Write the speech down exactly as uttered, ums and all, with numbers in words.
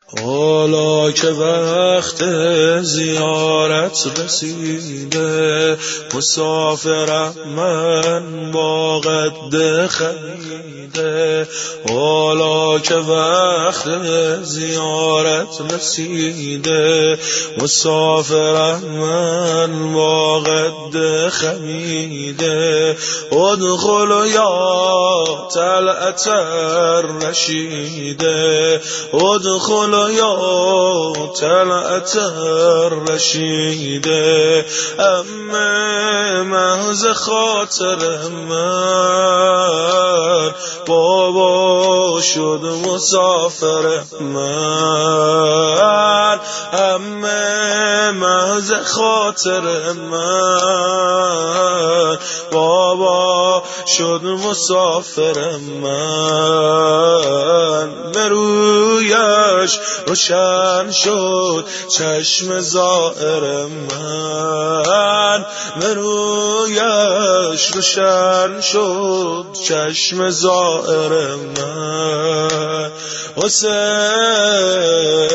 حالا که وقت زیارت رسیده، مسافرم من با قد خمیده. حالا که وقت زیارت رسیده، مسافرم من با قد خمیده. ادخل یا طلعت الرشیده، ادخل یا طلعت الرشیده. امه محض خاطر من، بابا شد مسافر من. امه محض خاطر من، بابا شد مسافر من. برویش روشن شد چشم زائر من، برویش روشن شد چشم زائر من. حسین